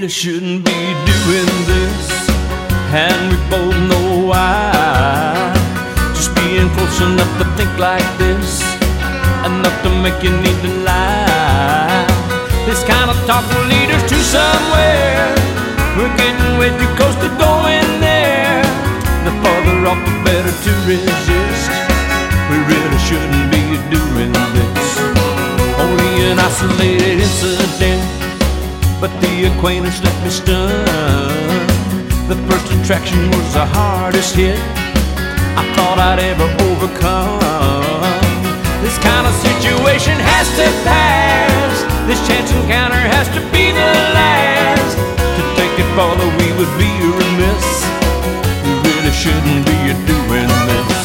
really shouldn't be doing this, and we both know why. Just being close enough to think like this, enough to make you need to lie. This kind of talk will lead us to somewhere. We're getting way too close to going there. The farther off the better to resist. We really shouldn't be doing this. Only an isolated incident, but the acquaintance left me stunned. The first attraction was the hardest hit I thought I'd ever overcome. This kind of situation has to pass. This chance encounter has to be the last. To take it farther we would be remiss. We really shouldn't be doing this.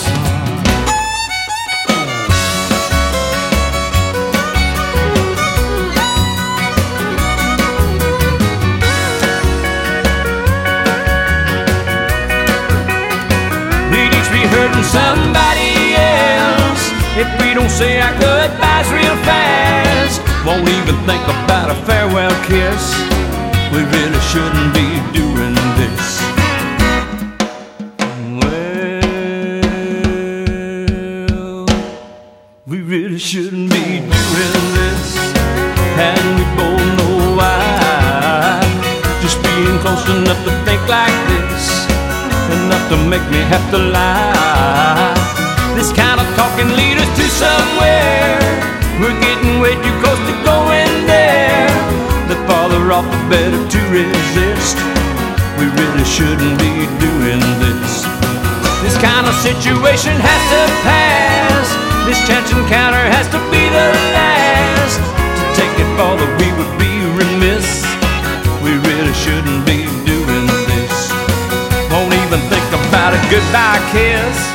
Hurting somebody else if we don't say our goodbyes real fast. Won't even think about a farewell kiss. We really shouldn't be doing this. Well, we really shouldn't be doing this, and we both know why. Just being close enough to think like this, enough to make me have to lie. This kind of talking lead us to somewhere. We're getting way too close to going there. The farther off the better to resist. We really shouldn't be doing this. This kind of situation has to pass. This chance encounter has to be the last. To take it farther we would be remiss. We really shouldn't be doing this. Won't even think about a goodbye kiss.